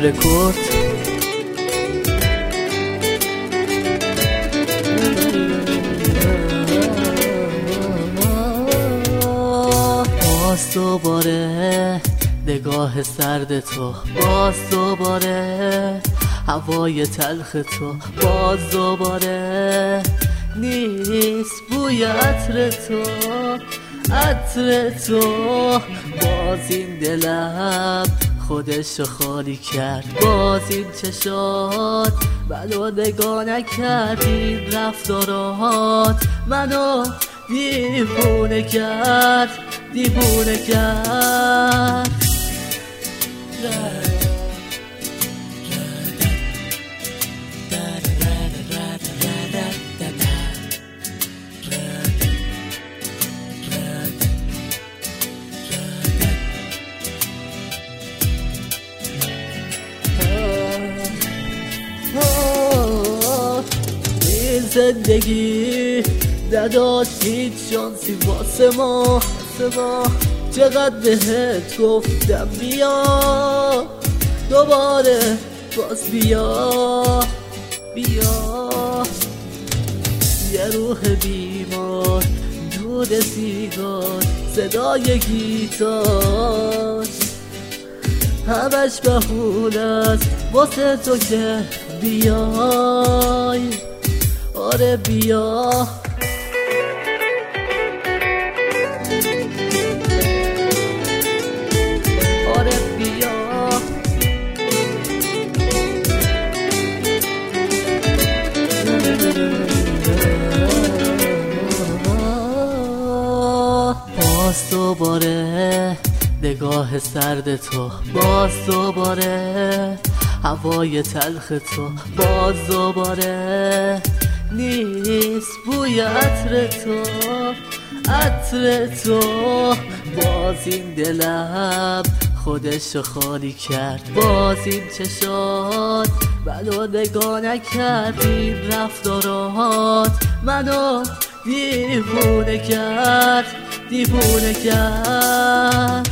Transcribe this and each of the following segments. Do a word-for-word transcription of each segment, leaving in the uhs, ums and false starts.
رکورد. باز دوباره نگاه سرد تو، باز دوباره هوای تلخ تو، باز دوباره نیست بوی عطر تو، عطر تو. باز این دلم خودشو خالی کرد، باز این چشات منو نگاه نکرد، این رفتارات منو دیوونه کرد، دیوونه کرد. این زندگی نداشت هیچ شانسی واسه ما، چقدر بهت گفتم بیا دوباره، باز بیا بیا. یه روح بیمار، دود سیگار، صدای گیتار، همش بهونه است واسه تو که بیای. آره بیا. آره بیا. باز دوباره نگاه سرد تو، باز دوباره هوای تلخ تو، باز دوباره نیست بوی عطر تو، عطر تو. باز این دلم خودشو خالی کرد، باز این چشات منو نگاه نکرد، این رفتارات منو دیوونه کرد، دیوونه کرد.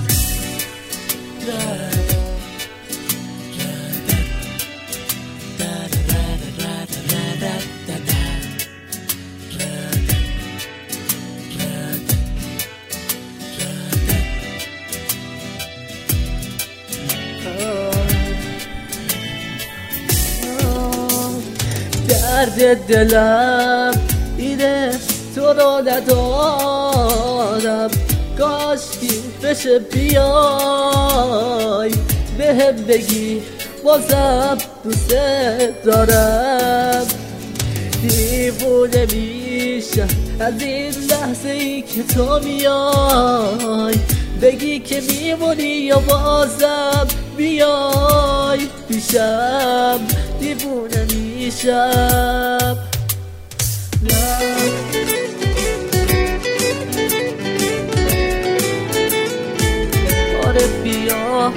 درد دلم اینه تو رو ندارم، کاشکی بشه بیای بهم بگی بازم دوست دارم. دیوونه میشم از این لحظه ای که تو میای، بگی که میمونی یا بازم بیای پیشم، دیوونه میشم. آره بیا.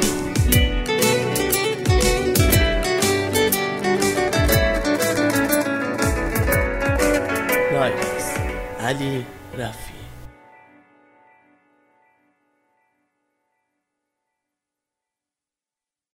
لایکس علی رفیع.